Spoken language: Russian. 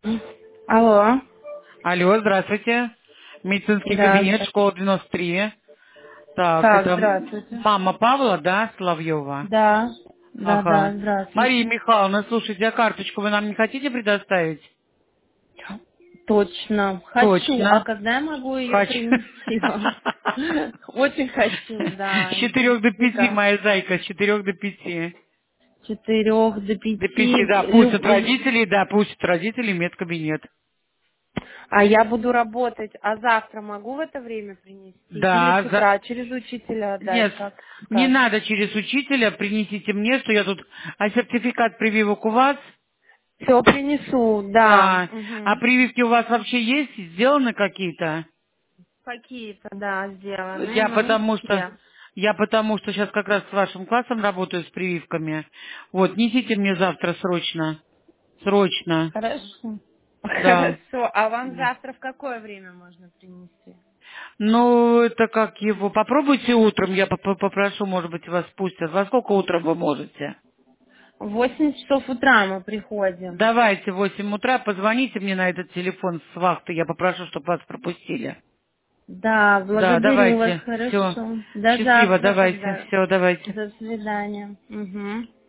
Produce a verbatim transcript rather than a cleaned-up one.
Алло. Алло, здравствуйте. Медицинский Да, кабинет, здравствуйте. школа девяносто три. Так, Так, это здравствуйте. мама Павла, да, Соловьева? Да, да, да, Ага. Мария здравствуйте. Михайловна, слушайте, а карточку вы нам не хотите предоставить? Точно. Хочу. А Точно. когда я могу ее Хочу. принести вам? Очень хочу, С да. четырех до пяти, Никак. моя зайка, с четырех до пяти. С четырех до До пяти, пяти. да, пустят Люб- родителей, да, пустят родителей в медкабинет. А я буду работать. А завтра могу в это время принести? Или Да, с за... утра через учителя отдать, Нет, как не скажешь? надо через учителя, принесите мне, что я тут... А сертификат прививок у вас? Все принесу, да. А, а Мгм. прививки у вас вообще есть? Сделаны какие-то? Какие-то, да, сделаны, Я но не потому что... все. Я потому что сейчас как раз с вашим классом работаю с прививками. Вот, несите мне завтра срочно. Срочно. Хорошо. Да. Хорошо. А вам завтра в какое время можно принести? Ну, это как его... Попробуйте утром, я поп- попрошу, может быть, вас пустят. Во сколько утром вы можете? В восемь часов утра мы приходим. Давайте в восемь утра, позвоните мне на этот телефон с вахты, я попрошу, чтобы вас пропустили. Да, Да, благодарю вас, давайте. Все. хорошо. До Счастливо, завтра давайте. тогда. Все, давайте. До свидания. Угу.